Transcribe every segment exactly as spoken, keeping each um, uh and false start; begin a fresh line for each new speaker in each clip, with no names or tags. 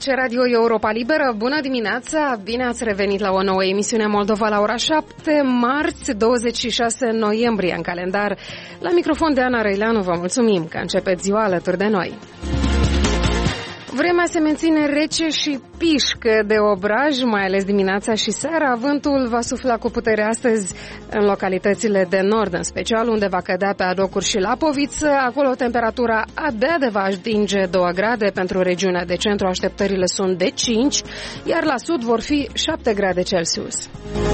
aici Radio Europa Liberă. Bună dimineața, bine ați revenit la o nouă emisiune Moldova la ora șapte, marți, douăzeci și șase noiembrie în calendar. La microfon de Ana Răileanu, vă mulțumim că începeți ziua alături de noi. Vremea se menține rece și pișcă de obraj, mai ales dimineața și seara. Vântul va sufla cu putere astăzi în localitățile de nord, în special, unde va cădea pe Adocuri și Lapoviță. Acolo temperatura abia de va atinge doi grade. Pentru regiunea de centru așteptările sunt de cinci, iar la sud vor fi șapte grade Celsius.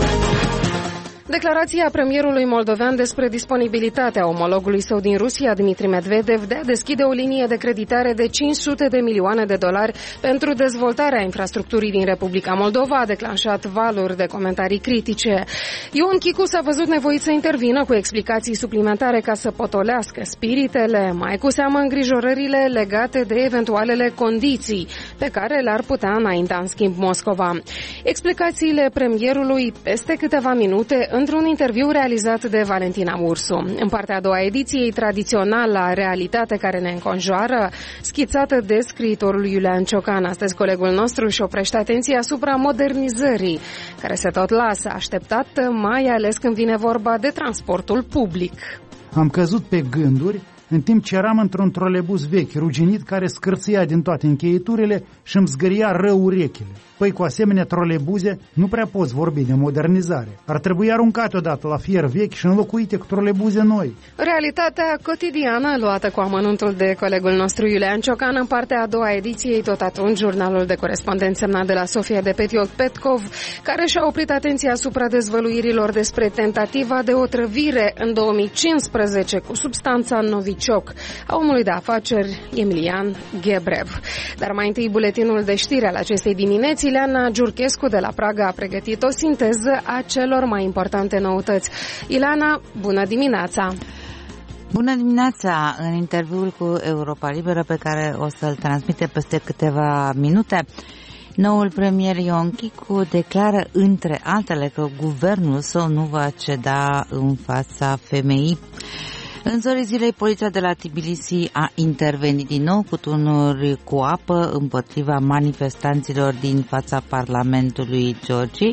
Declarația premierului moldovean despre disponibilitatea omologului său din Rusia, Dmitri Medvedev, de a deschide o linie de creditare de cinci sute de milioane de dolari pentru dezvoltarea infrastructurii din Republica Moldova a declanșat valuri de comentarii critice. Ion Chicu s-a văzut nevoit să intervină cu explicații suplimentare ca să potolească spiritele, mai cu seamă îngrijorările legate de eventualele condiții pe care le-ar putea înainta în schimb Moscova. Explicațiile premierului peste câteva minute într-un interviu realizat de Valentina Ursu. În partea a doua ediției, tradiționala realitate care ne înconjoară, schițată de scriitorul Iulian Ciocan. Astăzi colegul nostru își oprește atenția asupra modernizării, care se tot lasă așteptată, mai ales când vine vorba de transportul public.
Am căzut pe gânduri în timp ce eram într-un trolebuz vechi, ruginit, care scârțâia din toate încheieturile și îmi zgâria rău urechile. Păi cu asemenea trolebuze nu prea poți vorbi de modernizare. Ar trebui aruncate odată la fier vechi și înlocuite cu trolebuze noi.
Realitatea cotidiană luată cu amănuntul de colegul nostru Iulian Ciocan în partea a doua ediției, tot atunci jurnalul de corespondent semnat de la Sofia de Petiot Petkov, care și-a oprit atenția asupra dezvăluirilor despre tentativa de otrăvire în două mii cincisprezece cu substanța novicioc a omului de afaceri Emilian Ghebrev. Dar mai întâi buletinul de știri al acestei dimineți. Ileana Giurchescu de la Praga a pregătit o sinteză a celor mai importante noutăți. Ileana, bună dimineața!
Bună dimineața! În interviul cu Europa Liberă, pe care o să-l transmite peste câteva minute, noul premier Ion Chicu declară, între altele, că guvernul său nu va ceda în fața femeii. În zorii zilei, poliția de la Tbilisi a intervenit din nou cu tunuri cu apă împotriva manifestanților din fața Parlamentului Georgiei,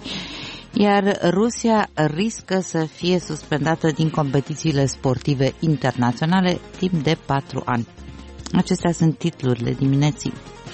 iar Rusia riscă să fie suspendată din competițiile sportive internaționale timp de patru ani. Acestea sunt titlurile dimineții.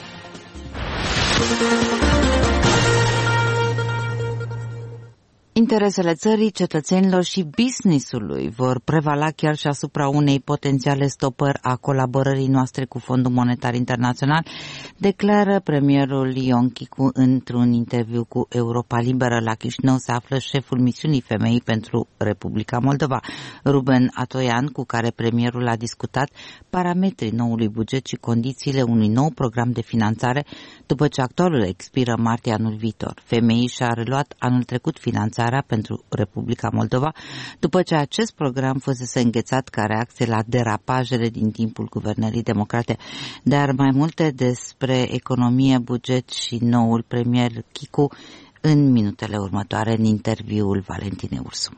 Interesele țării, cetățenilor și business-ului vor prevala chiar și asupra unei potențiale stopări a colaborării noastre cu Fondul Monetar Internațional, declară premierul Ion Chicu într-un interviu cu Europa Liberă. La Chișinău se află șeful misiunii Femei pentru Republica Moldova, Ruben Atoian, cu care premierul a discutat parametrii noului buget și condițiile unui nou program de finanțare după ce actualul expiră martie anul viitor. Femeii și-a reluat anul trecut finanțarea pentru Republica Moldova, după ce acest program fusese înghețat ca reacție la derapajele din timpul guvernării democrate. Dar mai multe despre economie, buget și noul premier Chicu în minutele următoare în interviul Valentinei Ursu.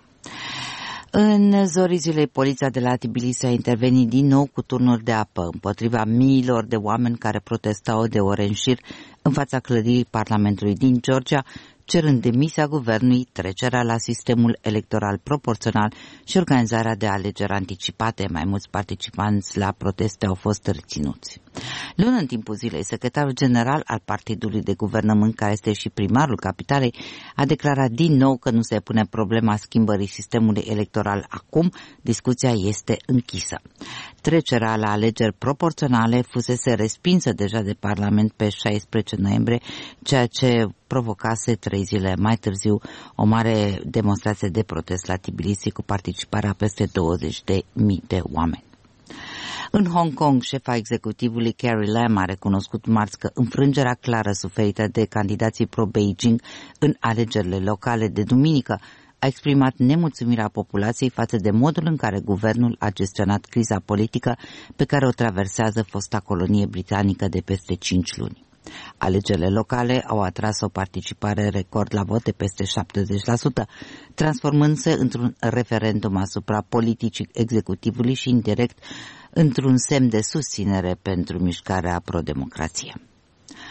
În zorii zilei, poliția de la Tbilisi a intervenit din nou cu turnuri de apă împotriva miilor de oameni care protestau de ore în șir în fața clădirii Parlamentului din Georgia, cerând demisia guvernului, trecerea la sistemul electoral proporțional și organizarea de alegeri anticipate. Mai mulți participanți la proteste au fost reținuți. Luni, în timpul zilei, secretarul general al partidului de guvernământ, care este și primarul capitalei, a declarat din nou că nu se pune problema schimbării sistemului electoral acum, discuția este închisă. Trecerea la alegeri proporționale fusese respinsă deja de Parlament pe șaisprezece noiembrie, ceea ce provocase trei zile mai târziu o mare demonstrație de protest la Tbilisi cu participarea peste douăzeci de mii de oameni. În Hong Kong, șefa executivului Carrie Lam a recunoscut marți că înfrângerea clară suferită de candidații pro-Beijing în alegerile locale de duminică a exprimat nemulțumirea populației față de modul în care guvernul a gestionat criza politică pe care o traversează fosta colonie britanică de peste cinci luni. Alegerile locale au atras o participare record la vot de peste șaptezeci la sută, transformându-se într-un referendum asupra politicii executivului și indirect într-un semn de susținere pentru mișcarea pro-democrație.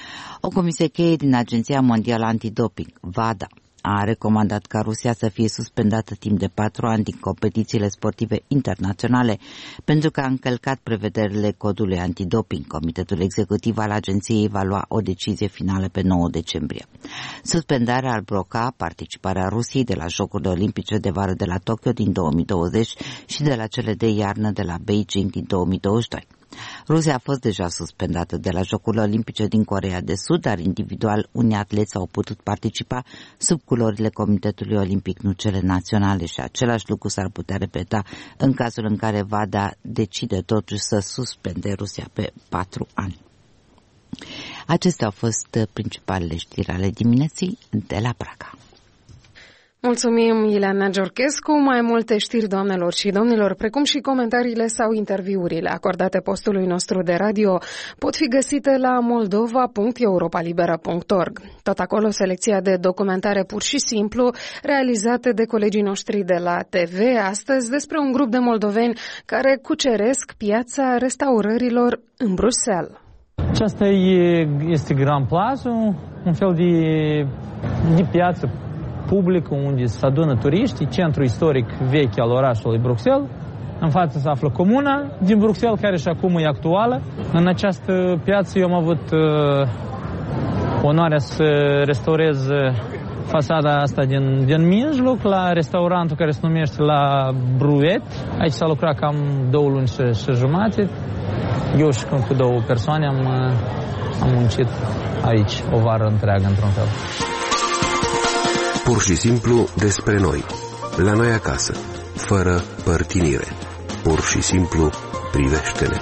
O comisie cheie din Agenția Mondială Antidoping, VADA, a recomandat ca Rusia să fie suspendată timp de patru ani din competițiile sportive internaționale pentru că a încălcat prevederile codului antidoping. Comitetul executiv al agenției va lua o decizie finală pe nouă decembrie. Suspendarea ar bloca participarea Rusiei de la Jocurile Olimpice de vară de la Tokyo din două mii douăzeci și de la cele de iarnă de la Beijing din două mii douăzeci și doi. Rusia a fost deja suspendată de la Jocurile Olimpice din Coreea de Sud, dar individual unii atleți au putut participa sub culorile Comitetului Olimpic, nu cele naționale, și același lucru s-ar putea repeta în cazul în care VADA decide totuși să suspende Rusia pe patru ani. Acestea au fost principalele știri ale dimineții de la Praga.
Mulțumim, Ileana Georgescu. Mai multe știri, doamnelor și domnilor, precum și comentariile sau interviurile acordate postului nostru de radio, pot fi găsite la moldova punct europalibera punct org. Tot acolo selecția de documentare pur și simplu realizate de colegii noștri de la T V, astăzi despre un grup de moldoveni care cuceresc piața restaurărilor în Bruxelles.
Aceasta este Grand Plaza, un fel de, de piață publică unde se adună turiștii, centru istoric vechi al orașului Bruxelles. În față se află comuna din Bruxelles, care și acum e actuală. În această piață eu am avut uh, onoarea să restaurez fasada asta din, din mijloc, la restaurantul care se numește La Bruet. Aici s-a lucrat cam două luni și, și jumate. Eu și cu două persoane am, am muncit aici o vară întreagă, într-un fel.
Pur și simplu despre noi, la noi acasă, fără părtinire. Pur și simplu privește-ne.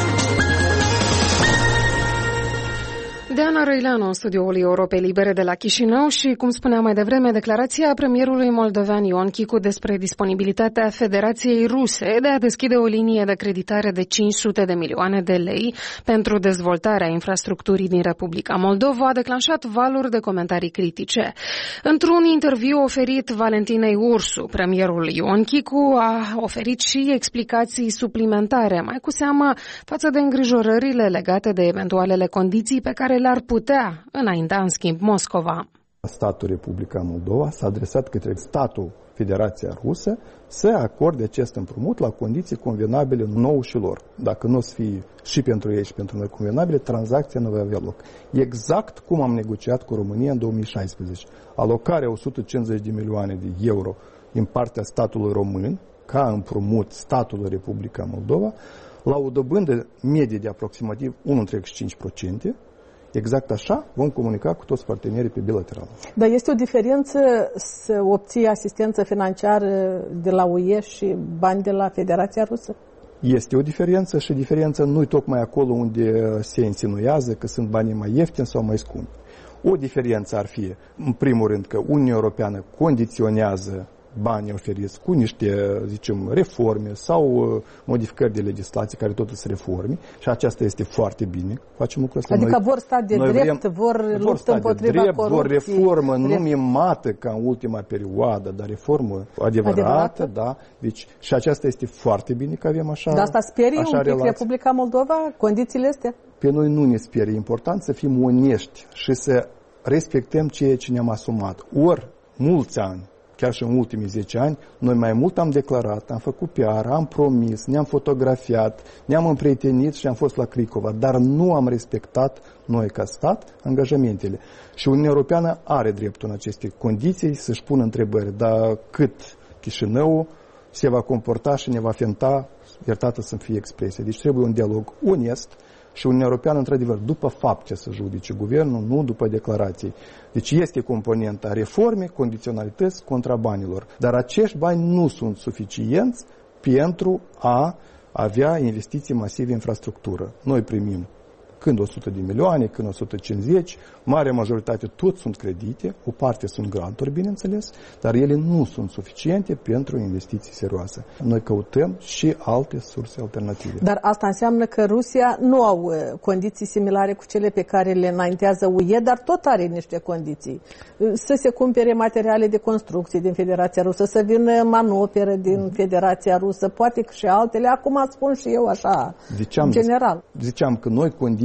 Diana Răileanu, în studioul Europei Libere de la Chișinău și, cum spuneam mai devreme, declarația premierului moldovean Ion Chicu despre disponibilitatea Federației Ruse de a deschide o linie de creditare de cinci sute de milioane de lei pentru dezvoltarea infrastructurii din Republica Moldova a declanșat valuri de comentarii critice. Într-un interviu oferit Valentinei Ursu, premierul Ion Chicu a oferit și explicații suplimentare, mai cu seamă față de îngrijorările legate de eventualele condiții pe care le-ar putea înainta în schimb Moscova.
Statul Republica Moldova s-a adresat către statul Federația Rusă să acorde acest împrumut la condiții convenabile nouă și lor. Dacă nu o să fie și pentru ei și pentru noi convenabile, tranzacția nu va avea loc. Exact cum am negociat cu România în două mii șaisprezece. Alocarea o sută cincizeci de milioane de euro din partea statului român ca împrumut statului Republica Moldova la o dobândă medie de aproximativ unu virgulă cinci la sută. Exact așa vom comunica cu toți partenerii pe bilateral.
Dar este o diferență să obții asistență financiară de la U E și bani de la Federația Rusă?
Este o diferență și diferența nu e tocmai acolo unde se insinuează că sunt banii mai ieftini sau mai scumpi. O diferență ar fi, în primul rând, că Uniunea Europeană condiționează banii oferiți cu niște, zicem, reforme sau modificări de legislație care totul sunt reforme și aceasta este foarte bine. Facem lucrul ăsta.
Adică
noi,
vor stat de drept, vrem, vor luptă împotriva
drept,
corupției.
vor reformă nu mimată ca în ultima perioadă, dar reformă adevărată, adevărată? Da. Deci, și aceasta este foarte bine că avem așa.
Dar asta sperie un pic
relații.
Republica Moldova, condițiile astea?
Pe noi nu ne sperie. E important să fim onești și să respectăm ceea ce ne-am asumat. Ori, mulți ani, chiar și în ultimii zece ani, noi mai mult am declarat, am făcut P R, am promis, ne-am fotografiat, ne-am împrietenit și am fost la Cricova, dar nu am respectat noi ca stat angajamentele. Și Uniunea Europeană are dreptul în aceste condiții să-și pună întrebări, dar cât Chișinău se va comporta și ne va fenta, iertată să fie expresie. Deci trebuie un dialog onest și Uniunea Europeană, într-adevăr, după fapte să judece guvernul, nu după declarații. Deci este componenta reforme, condiționalități contra banilor. Dar acești bani nu sunt suficienți pentru a avea investiții masive în infrastructură. Noi primim când o sută de milioane, când o sută cincizeci, marea majoritate tot sunt credite, o parte sunt granturi, bineînțeles, dar ele nu sunt suficiente pentru investiții serioase. Noi căutăm și alte surse alternative.
Dar asta înseamnă că Rusia nu au condiții similare cu cele pe care le înaintează U E, dar tot are niște condiții. Să se cumpere materiale de construcție din Federația Rusă, să vină manopere din Federația Rusă, poate și altele. Acum spun și eu așa,
ziceam,
general.
Ziceam că noi condiții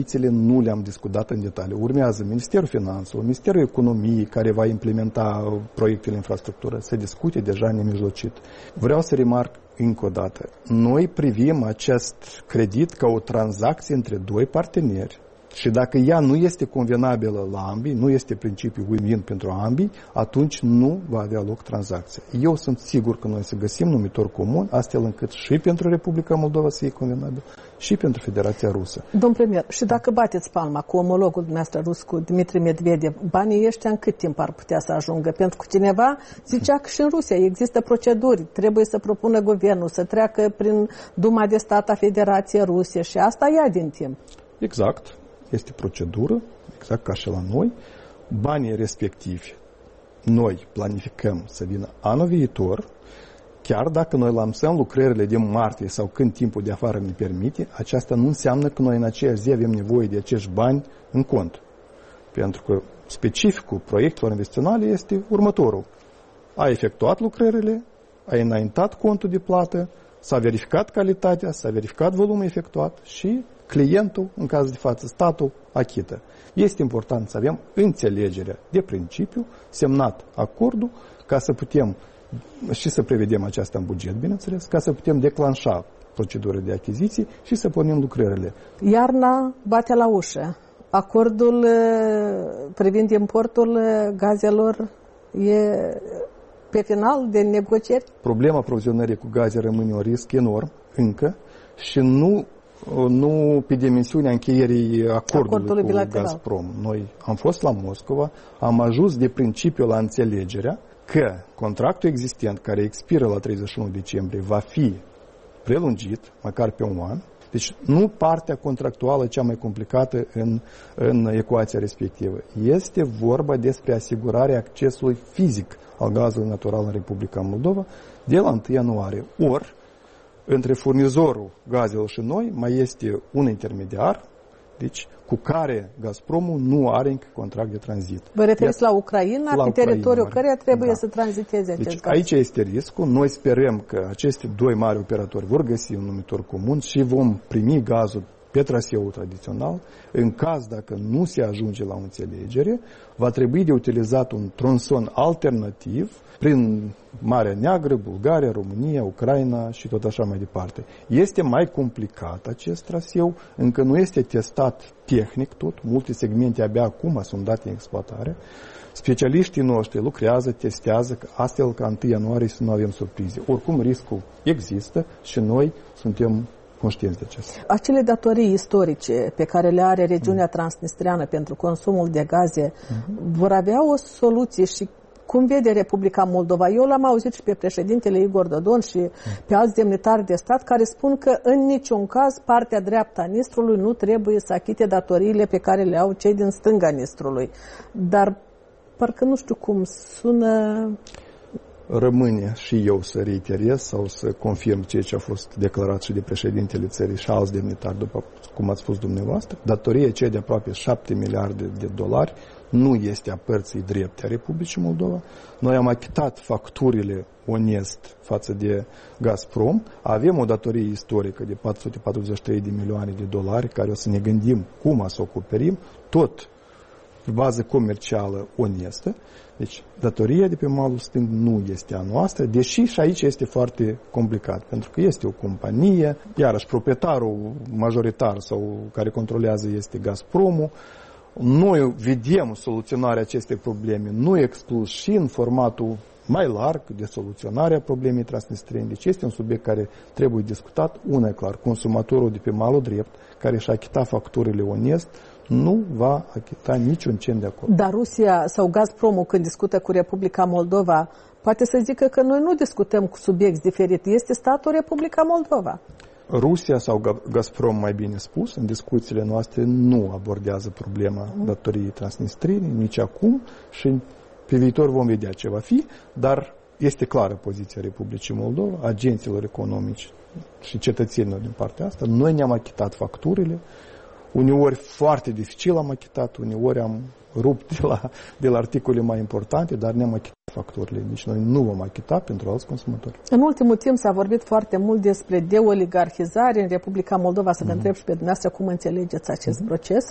condițiile nu le-am discutat în detaliu. Urmează Ministerul Finanțelor, Ministerul Economiei, care va implementa proiectele infrastructură, să discute deja nemijlocit. Vreau să remarc încă o dată. Noi privim acest credit ca o tranzacție între doi parteneri. Și dacă ea nu este convenabilă la ambii, nu este principiul win-win pentru ambii, atunci nu va avea loc tranzacția. Eu sunt sigur că noi să găsim numitor comun, astfel încât și pentru Republica Moldova să fie convenabil, și pentru Federația Rusă.
Domn premier, și dacă bateți palma cu omologul dumneavoastră rus, cu Dmitri Medvedev, banii ăștia în cât timp ar putea să ajungă? Pentru că cineva zicea că și în Rusia există proceduri, trebuie să propună guvernul, să treacă prin Duma de Stat a Federației Ruse și asta ia din timp.
Exact. Este procedură, exact ca și la noi. Banii respectivi noi planificăm să vină anul viitor, chiar dacă noi lansăm lucrările de martie sau când timpul de afară ne permite, aceasta nu înseamnă că noi în aceeași zi avem nevoie de acești bani în cont. Pentru că specificul proiectelor investiționale este următorul. Ai efectuat lucrările, ai înaintat contul de plată, s-a verificat calitatea, s-a verificat volumul efectuat și clientul, în caz de față statul, achită. Este important să avem înțelegerea de principiu, semnat acordul, ca să putem și să prevedem aceasta în buget, bineînțeles, ca să putem declanșa procedura de achiziții și să pornim lucrările.
Iarna bate la ușă. Acordul privind importul gazelor e pe final de negocieri?
Problema aprovizionării cu gaze rămâne un risc enorm încă și nu nu pe dimensiunea încheierii acordului, acordului cu bilateral. Gazprom. Noi am fost la Moscova, am ajuns de principiu la înțelegerea că contractul existent, care expiră la treizeci și unu decembrie, va fi prelungit, măcar pe un an. Deci nu partea contractuală cea mai complicată în, în ecuația respectivă. Este vorba despre asigurarea accesului fizic al gazului natural în Republica Moldova de la întâi ianuarie. Ori, între furnizorul gazelor și noi mai este un intermediar, deci cu care Gazpromul nu are încă contract de tranzit.
Vă referiți la Ucraina, la pe teritoriul căreia trebuie da. să tranziteze acest
deci,
gaz.
Aici este riscul. Noi sperăm că aceste doi mari operatori vor găsi un numitor comun și vom primi gazul pe traseul tradițional. În caz dacă nu se ajunge la o înțelegere, va trebui de utilizat un tronson alternativ prin Marea Neagră, Bulgaria, România, Ucraina și tot așa mai departe. Este mai complicat acest traseu, încă nu este testat tehnic tot, multe segmente abia acum sunt date în exploatare. Specialiștii noștri lucrează, testează, astfel ca întâi ianuarie să nu avem surprize. Oricum, riscul există și noi suntem conștienți de acesta.
Acele datorii istorice pe care le are regiunea mm. transnistreană pentru consumul de gaze mm-hmm. vor avea o soluție și cum vede Republica Moldova? Eu l-am auzit și pe președintele Igor Dodon și mm. pe alți demnitari de stat care spun că în niciun caz partea dreaptă a Nistrului nu trebuie să achite datoriile pe care le au cei din stânga Nistrului. Dar parcă nu știu cum sună...
Rămâne și eu să reiterez sau să confirm ceea ce a fost declarat și de președintele țării și alți demnitari, după cum ați spus dumneavoastră. Datoria cea de aproape șapte miliarde de dolari nu este a părții drepte a Republicii Moldova. Noi am achitat facturile onest față de Gazprom. Avem o datorie istorică de patru sute patruzeci și trei de milioane de dolari, care o să ne gândim cum să o acoperim, tot pe bază comercială onestă. Deci, datoria de pe malul stâng nu este a noastră, deși și aici este foarte complicat, pentru că este o companie, iarăși proprietarul majoritar sau care controlează este Gazpromul. Noi vedem soluționarea acestei probleme, nu exclus și în formatul mai larg de soluționarea problemei transnistriene. Deci este un subiect care trebuie discutat. Una e clar, consumatorul de pe malul drept, care și-a achitat facturile onest, nu va achita niciun cent de acord.
Dar Rusia sau Gazpromul, când discută cu Republica Moldova, poate să zică că noi nu discutăm cu subiecti diferite. Este statul Republica Moldova.
Rusia sau Gazprom, mai bine spus, în discuțiile noastre nu abordează problema mm. datoriei transnistriene, nici acum, și pe viitor vom vedea ce va fi, dar este clară poziția Republicii Moldova, agenților economici și cetățenilor din partea asta. Noi ne-am achitat facturile, uneori foarte dificil am achitat, uneori am rupt de la, de la articole mai importante, dar ne-am achitat facturile. Deci noi nu vom achita pentru alți consumatori.
În ultimul timp s-a vorbit foarte mult despre deoligarhizare în Republica Moldova. Să vă mm-hmm. întreb și pe dumneavoastră cum înțelegeți acest mm-hmm. proces?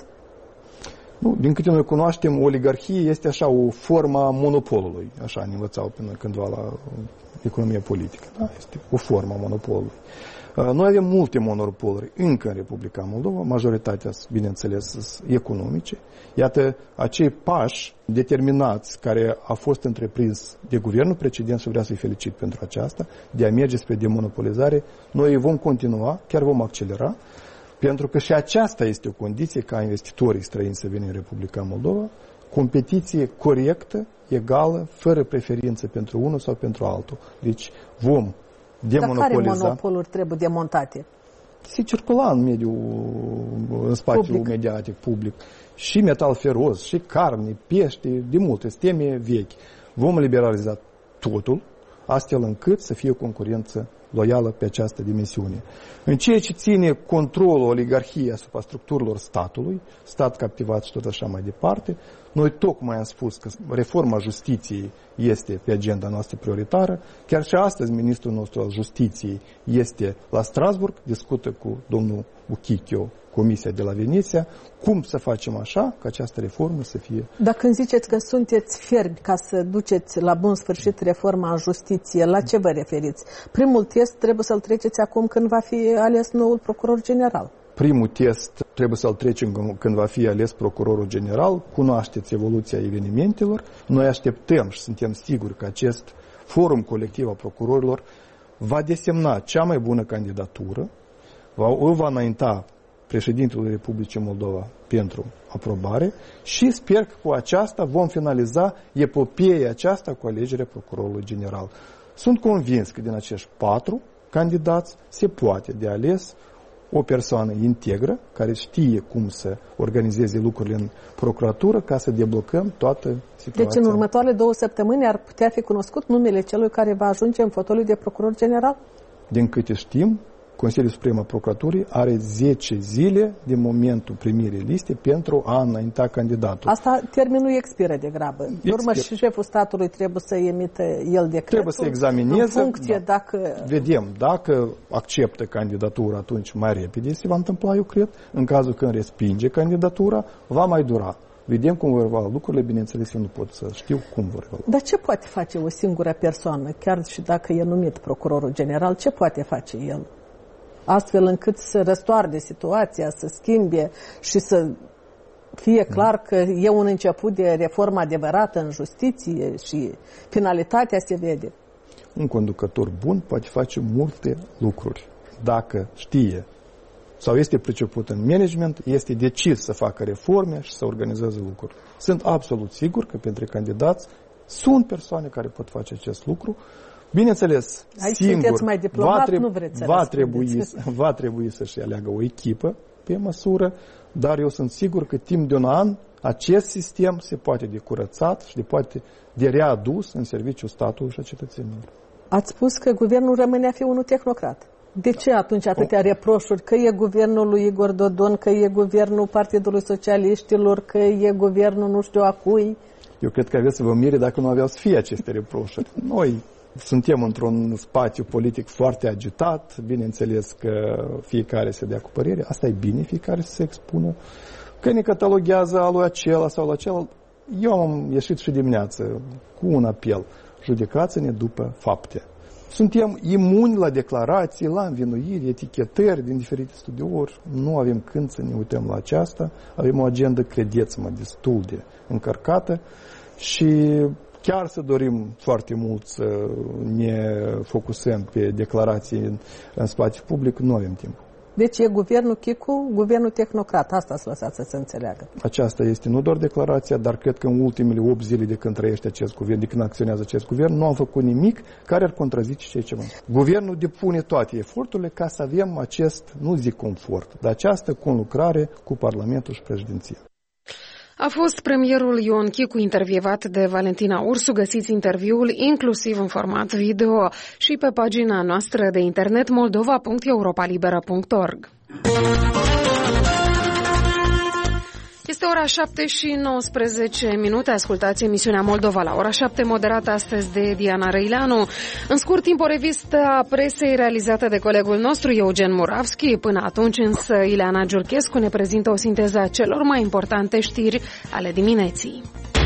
Nu, din câte noi cunoaștem, oligarhie este așa o formă a monopolului. Așa ne învățau până cândva la economia politică. Da? Este o formă a monopolului. Noi avem multe monopoluri încă în Republica Moldova, majoritatea, bineînțeles, sunt economice. Iată, acei pași determinați care au fost întreprins de guvernul precedent și vreau să-i felicit pentru aceasta, de a merge spre demonopolizare, noi vom continua, chiar vom accelera, pentru că și aceasta este o condiție ca investitorii străini să vină în Republica Moldova, competiție corectă, egală, fără preferință pentru unul sau pentru altul. Deci vom demonopoliza. Dar care
monopoluri trebuie demontate?
Se circula în mediul, în spațiul public. mediatic, public. Și metal feroz, și carne, pește, de multe teme vechi. Vom liberaliza totul, astfel încât să fie o concurență loială pe această dimensiune. În ceea ce ține controlul oligarhiei asupra structurilor statului, stat captivat și tot așa mai departe, noi tocmai am spus că reforma justiției este pe agenda noastră prioritară. Chiar și astăzi ministrul nostru al justiției este la Strasburg, discută cu domnul Buchichio, Comisia de la Veneția, cum să facem așa ca această reformă să fie...
Dacă când ziceți că sunteți fermi ca să duceți la bun sfârșit reforma în justiție, la ce vă referiți? Primul test trebuie să-l treceți acum când va fi ales noul procuror general.
Primul test trebuie să-l trecem când va fi ales procurorul general. Cunoașteți evoluția evenimentelor. Noi așteptăm și suntem siguri că acest forum colectiv a procurorilor va desemna cea mai bună candidatură, va, o va înainta președintelui Republicii Moldova pentru aprobare și sper că cu aceasta vom finaliza epopeea aceasta cu alegerea procurorului general. Sunt convins că din acești patru candidați se poate de ales o persoană integră, care știe cum să organizeze lucrurile în procuratură ca să deblocăm toată situația.
Deci în următoarele două săptămâni ar putea fi cunoscut numele celui care va ajunge în fotoliu de procuror general?
Din câte știm, Consiliul Suprem al Procuraturii are zece zile din momentul primirii liste pentru a înainta candidatul.
Asta termenul expiră degrabă. În urmă și șeful statului trebuie să emită el decretul.
Trebuie să examineze.
În funcție da. dacă...
Vedem, dacă acceptă candidatura, atunci mai repede se va întâmpla, eu cred. În cazul când respinge candidatura, va mai dura. Vedem cum vor evolua lucrurile, bineînțeles, eu nu pot să știu cum vor evolua.
Dar ce poate face o singură persoană, chiar și dacă e numit procurorul general, ce poate face el? Astfel încât să răstoarne situația, să schimbe și să fie clar că e un început de reformă adevărată în justiție și finalitatea se vede.
Un conducător bun poate face multe lucruri. Dacă știe sau este priceput în management, este decis să facă reforme și să organizeze lucruri. Sunt absolut sigur că pentru candidați sunt persoane care pot face acest lucru. Bineînțeles,
aici
singur
mai diplomat,
va, treb-
nu vreți să
va, trebui, va trebui să-și aleagă o echipă pe măsură, dar eu sunt sigur că timp de un an acest sistem se poate de curățat și de poate de readus în serviciul statului și a cetățenilor.
Ați spus că guvernul rămâne a fi unul tehnocrat. De ce atunci atâtea reproșuri? Că e guvernul lui Igor Dodon, că e guvernul Partidului Socialiștilor, că e guvernul nu știu a cui?
Eu cred că aveți să vă mire dacă nu aveau să fie aceste reproșuri. Noi suntem într-un spațiu politic foarte agitat, bineînțeles că fiecare se dea cu părere, asta e bine, fiecare să se expună, că ne cataloghează alu acela sau acela. Eu am ieșit și dimineață cu un apel, judecați-ne după fapte. Suntem imuni la declarații, la învinuiri, etichetări din diferite studiouri, nu avem când să ne uităm la aceasta, avem o agendă, credeți-mă, destul de încărcată și chiar să dorim foarte mult să ne focusăm pe declarații în, în spațiu public, nu avem timp.
Deci e guvernul Chicu, guvernul tehnocrat, asta să lăsați să se înțeleagă.
Aceasta este nu doar declarația, dar cred că în ultimele opt zile de când trăiește acest guvern, de când acționează acest guvern, nu am făcut nimic care ar contrazice ceea ce mai. Guvernul depune toate eforturile ca să avem acest, nu zic confort, dar această conlucrare cu Parlamentul și președinția.
A fost premierul Ion Chicu intervievat de Valentina Ursu. Găsiți interviul inclusiv în format video și pe pagina noastră de internet moldova punct europa libera punct org. Este ora șapte și nouăsprezece minute. Ascultați emisiunea Moldova la ora șapte, moderată astăzi de Diana Răileanu. În scurt timp, o revistă a presei realizată de colegul nostru, Eugen Muravski. Până atunci, însă, Ileana Giurchescu ne prezintă o sinteză a celor mai importante știri ale dimineții.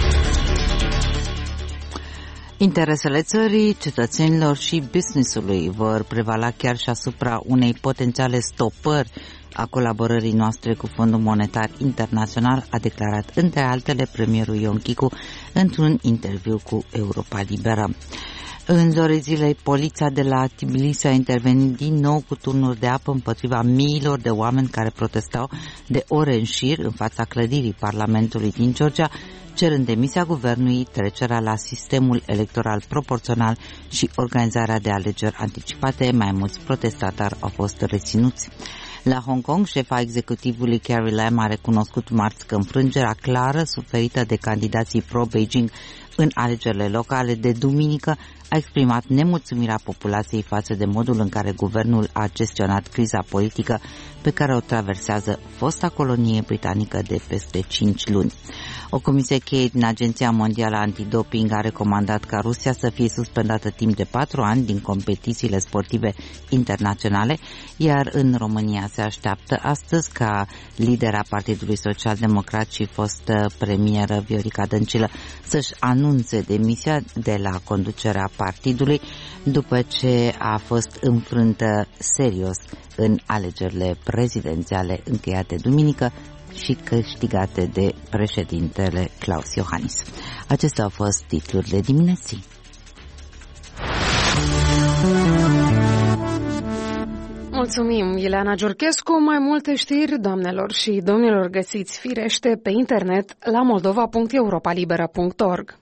Interesele țării, cetățenilor și business-ului vor prevala chiar și asupra unei potențiale stopări a colaborării noastre cu Fondul Monetar Internațional, a declarat între altele premierul Ion Chicu într-un interviu cu Europa Liberă. În zorii zilei, poliția de la Tbilisi a intervenit din nou cu turnuri de apă împotriva miilor de oameni care protestau de ore în șir în fața clădirii Parlamentului din Georgia, cerând demisia guvernului, trecerea la sistemul electoral proporțional și organizarea de alegeri anticipate. Mai mulți protestatari au fost reținuți. La Hong Kong, șefa executivului Carrie Lam a recunoscut marți că înfrângerea clară suferită de candidații pro-Beijing în alegerile locale de duminică a exprimat nemulțumirea populației față de modul în care guvernul a gestionat criza politică pe care o traversează fosta colonie britanică de peste cinci luni. O comisie cheie din Agenția Mondială Antidoping a recomandat ca Rusia să fie suspendată timp de patru ani din competițiile sportive internaționale, iar în România se așteaptă astăzi ca lidera Partidului Social Democrat și fostă premieră Viorica Dăncilă să-și anunțe demisia de la conducerea partidului după ce a fost înfrântă serios în alegerile prezidențiale încheiate duminică și câștigate de președintele Klaus Iohannis. Acestea au fost titlurile dimineții.
Mulțumim, Ileana Giurchescu. Mai multe știri, doamnelor și domnilor, găsiți firește pe internet la moldova punct europa libera punct org.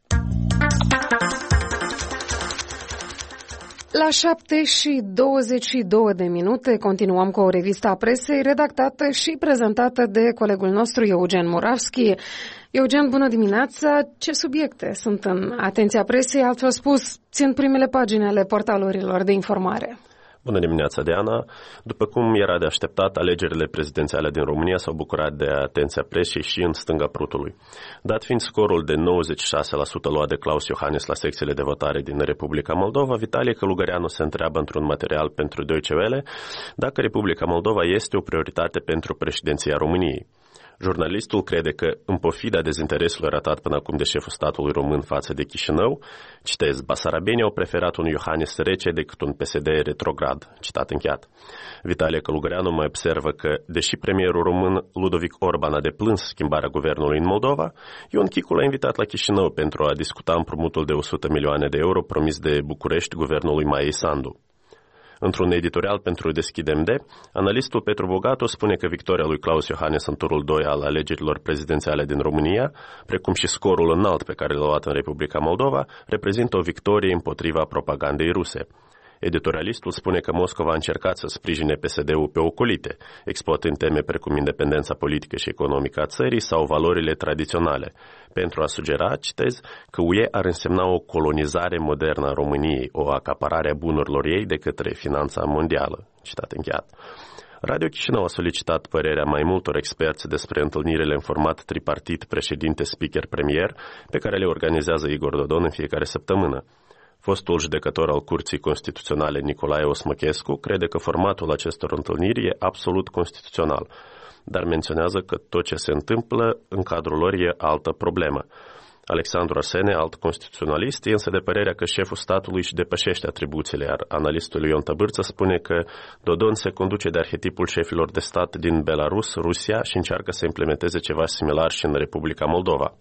La șapte și douăzeci și două de minute continuăm cu o revistă a presei redactată și prezentată de colegul nostru Eugen Muravski. Eugen, bună dimineața! Ce subiecte sunt în atenția presei, altfel spus, țin primele pagini ale portalurilor de informare?
Bună dimineața, Diana! După cum era de așteptat, alegerile prezidențiale din România s-au bucurat de atenția presei și în stânga prutului. Dat fiind scorul de nouăzeci și șase la sută luat de Klaus Iohannis la secțiile de votare din Republica Moldova, Vitalie Călugăreanu se întreabă într-un material pentru Deutsche Welle dacă Republica Moldova este o prioritate pentru președinția României. Jurnalistul crede că, în pofida dezinteresului arătat până acum de șeful statului român față de Chișinău, citez, basarabenii au preferat un Iohannis rece decât un P S D retrograd, citat încheiat. Vitalie Călugăreanu mai observă că, deși premierul român Ludovic Orban a deplâns schimbarea guvernului în Moldova, Ion Chicu l-a invitat la Chișinău pentru a discuta împrumutul de o sută milioane de euro promis de București guvernului Maiei Sandu. Într-un editorial pentru Deschidem de, analistul Petru Bogatu spune că victoria lui Klaus Iohannis în turul doi al alegerilor prezidențiale din România, precum și scorul înalt pe care l-a luat în Republica Moldova, reprezintă o victorie împotriva propagandei ruse. Editorialistul spune că Moscova a încercat să sprijine P S D-ul pe ocolite, exploatând teme precum independența politică și economică a țării sau valorile tradiționale, pentru a sugera, citez, că U E ar însemna o colonizare modernă a României, o acaparare a bunurilor ei de către finanța mondială, citat încheiat. Radio Chișinău a solicitat părerea mai multor experți despre întâlnirile în format tripartit președinte-speaker-premier pe care le organizează Igor Dodon în fiecare săptămână. Fostul judecător al Curții Constituționale Nicolae Osmăchescu crede că formatul acestor întâlniri e absolut constituțional, dar menționează că tot ce se întâmplă în cadrul lor e altă problemă. Alexandru Arsene, alt constituționalist, e însă de părerea că șeful statului își depășește atribuțiile, iar analistul Ion Tăbârță spune că Dodon se conduce de arhetipul șefilor de stat din Belarus, Rusia și încearcă să implementeze ceva similar și în Republica Moldova.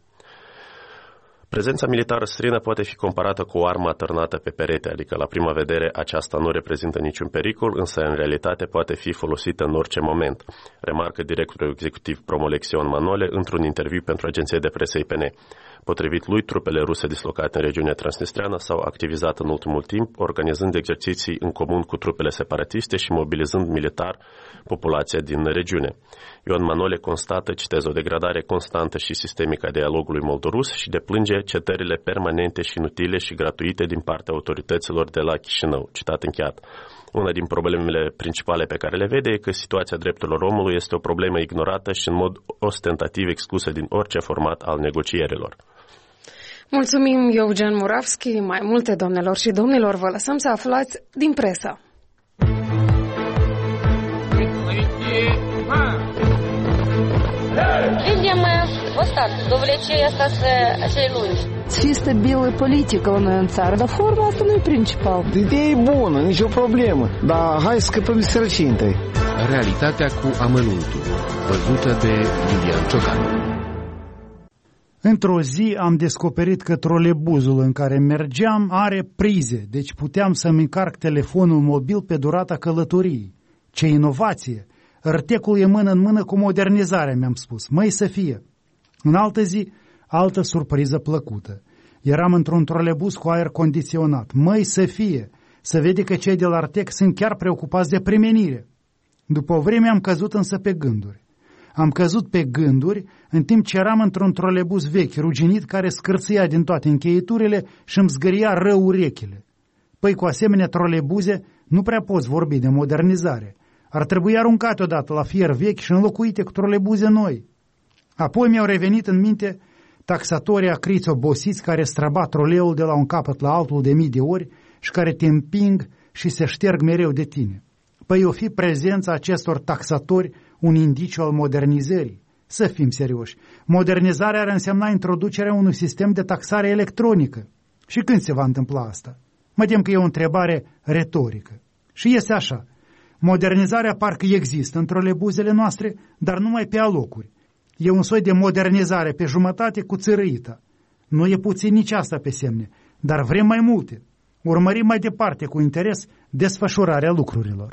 Prezența militară străină poate fi comparată cu o armă atârnată pe perete, adică la prima vedere aceasta nu reprezintă niciun pericol, însă în realitate poate fi folosită în orice moment, remarcă directorul executiv Promolexion Manole într-un interviu pentru agenția de presă I P N. Potrivit lui, trupele ruse dislocate în regiunea transnistreană s-au activizat în ultimul timp, organizând exerciții în comun cu trupele separatiste și mobilizând militar populația din regiune. Ion Manole constată, citez, o degradare constantă și sistemică a dialogului moldorus și deplânge cetările permanente și inutile și gratuite din partea autorităților de la Chișinău, citat încheiat. Una din problemele principale pe care le vede e că situația drepturilor omului este o problemă ignorată și în mod ostentativ exclusă din orice format al negocierilor.
Mulțumim, Eugen Muravski. Mai multe, doamnelor și domnilor, vă lăsăm să aflați din presă.
Видим мы вот так, до влечения остаться acei lungi.
Чисто белая политика în țară, dar forma asta nu e principal.
Ideea e bună, nicio problemă, dar hai să scăpăm de sărăcie întâi.
Realitatea cu amănuntul, văzută de Iulian Ciocan.
Într-o zi am descoperit că trolebuzul în care mergeam are prize, deci puteam să-mi încarc telefonul mobil pe durata călătoriei. Ce inovație! Rtecul e mână în mână cu modernizarea, mi-am spus. Măi să fie! În altă zi, altă surpriză plăcută. Eram într-un trolebuz cu aer condiționat. Măi să fie! Să vede că cei de la Rtec sunt chiar preocupați de primenire. După o vreme am căzut însă pe gânduri. Am căzut pe gânduri în timp ce eram într-un trolebuz vechi, ruginit, care scârțâia din toate încheieturile și îmi zgâria rău urechile. Păi cu asemenea trolebuze nu prea poți vorbi de modernizare. Ar trebui aruncate odată la fier vechi și înlocuite cu trolebuze noi. Apoi mi-au revenit în minte taxatorii acriți obosiți care străbat troleul de la un capăt la altul de mii de ori și care te împing și se șterg mereu de tine. Păi o fi prezența acestor taxatori un indiciu al modernizării? Să fim serioși. Modernizarea ar însemna introducerea unui sistem de taxare electronică. Și când se va întâmpla asta? Mă tem că e o întrebare retorică. Și este așa. Modernizarea parcă există în trolebuzele noastre, dar numai pe alocuri. E un soi de modernizare pe jumătate cu țărâită. Nu e puțin nici asta pe semne, dar vrem mai multe. Urmărim mai departe cu interes desfășurarea lucrurilor.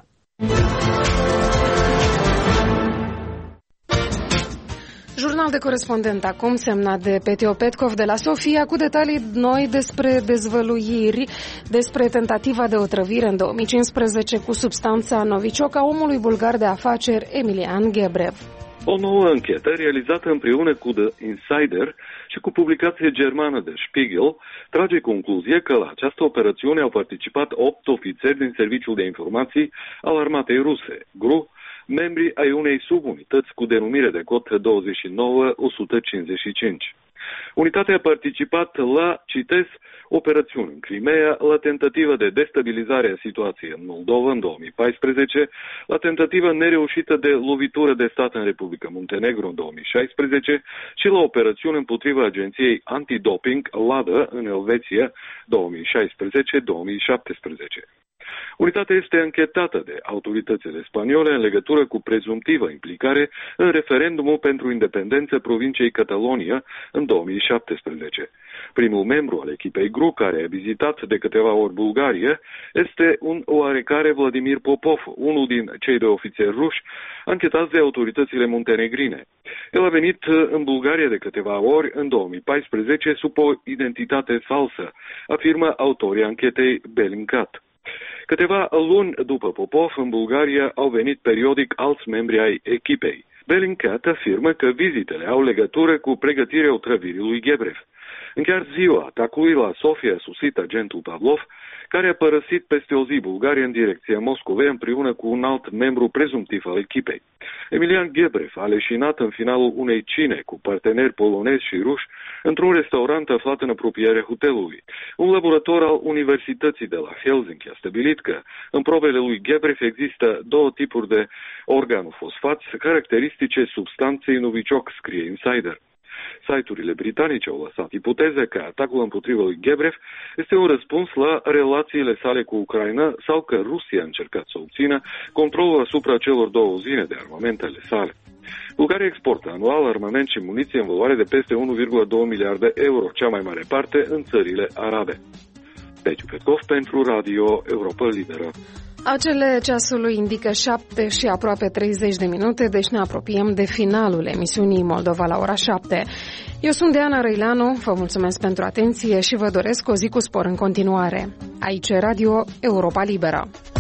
Jurnal de corespondent acum, semnat de Petio Petkov de la Sofia, cu detalii noi despre dezvăluiri, despre tentativa de otrăvire în două mii cincisprezece cu substanța Novichok a omului bulgar de afaceri Emilian Gebrev.
O nouă anchetă realizată împreună cu The Insider și cu publicație germană de Spiegel trage concluzie că la această operațiune au participat opt ofițeri din Serviciul de Informații al Armatei Ruse, G R U, membri ai unei subunități cu denumire de cod douăzeci și nouă o sută cincizeci și cinci. Unitatea a participat la, citez, operațiuni în Crimea, la tentativă de destabilizare a situației în Moldova în două mii paisprezece, la tentativă nereușită de lovitură de stat în Republica Muntenegru în două mii șaisprezece și la operațiuni împotriva agenției antidoping LADA în Elveția două mii șaisprezece două mii șaptesprezece. Unitatea este anchetată de autoritățile spaniole în legătură cu prezumtivă implicare în referendumul pentru independență provinciei Catalonia în două mii șaptesprezece. Primul membru al echipei G R U, care a vizitat de câteva ori Bulgaria, este un oarecare Vladimir Popov, unul din cei doi ofițeri ruși anchetați de autoritățile muntenegrine. El a venit în Bulgaria de câteva ori în două mii paisprezece sub o identitate falsă, afirmă autorii anchetei Bellingcat. Câteva luni după Popov, în Bulgaria au venit periodic alți membri ai echipei. Bellingcat afirmă că vizitele au legătură cu pregătirea otrăvirii lui Gebrev. În chiar ziua atacului la Sofia a sosit agentul Pavlov, care a părăsit peste o zi Bulgaria în direcția Moscovei împreună cu un alt membru prezumtiv al echipei. Emilian Gebrev a leșinat în finalul unei cine cu parteneri polonezi și ruși într-un restaurant aflat în apropierea hotelului. Un laborator al Universității de la Helsinki a stabilit că în probele lui Gebrev există două tipuri de organofosfați caracteristice substanței Novichok, scrie Insider. Site-urile britanice au lăsat ipoteze că atacul împotriva lui Gebrev este un răspuns la relațiile sale cu Ucraina sau că Rusia a încercat să obțină controlul asupra celor două uzine de armamentele sale. Bulgaria exportă anual armament și muniție în valoare de peste unu virgulă doi miliarde de euro, cea mai mare parte în țările arabe. Petio Petkov pentru Radio Europa Liberă.
Acele ceasului indică șapte și aproape treizeci de minute, deci ne apropiem de finalul emisiunii Moldova la ora șapte. Eu sunt Diana Răileanu, vă mulțumesc pentru atenție și vă doresc o zi cu spor în continuare. Aici Radio Europa Liberă.